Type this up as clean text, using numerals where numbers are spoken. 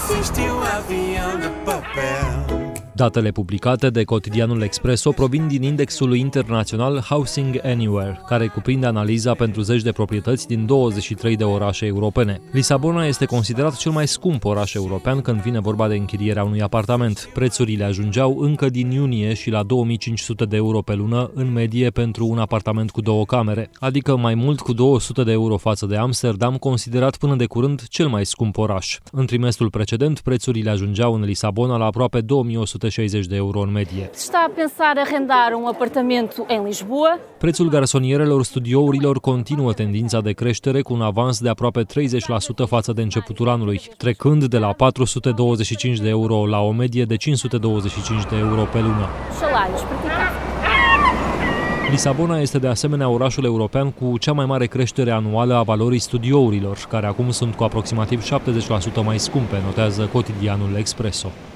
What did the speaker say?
Existe o avião de papel. Datele publicate de cotidianul Expresso provin din indexul internațional Housing Anywhere, care cuprinde analiza pentru zeci de proprietăți din 23 de orașe europene. Lisabona este considerat cel mai scump oraș european când vine vorba de închirierea unui apartament. Prețurile ajungeau încă din iunie și la 2500 de euro pe lună în medie pentru un apartament cu 2 camere, adică mai mult cu 200 de euro față de Amsterdam, considerat până de curând cel mai scump oraș. În trimestrul precedent, prețurile ajungeau în Lisabona la aproape 2160 de euro în medie. Está a pensar arrendar apartamento em Lisboa? Prețul garsonierelor studiourilor continuă tendința de creștere cu un avans de aproape 30% față de începutul anului, trecând de la 425 de euro la o medie de 525 de euro pe lună. Salários praticados. Lisabona este de asemenea orașul european cu cea mai mare creștere anuală a valorii studiourilor, care acum sunt cu aproximativ 70% mai scumpe, notează cotidianul Expresso.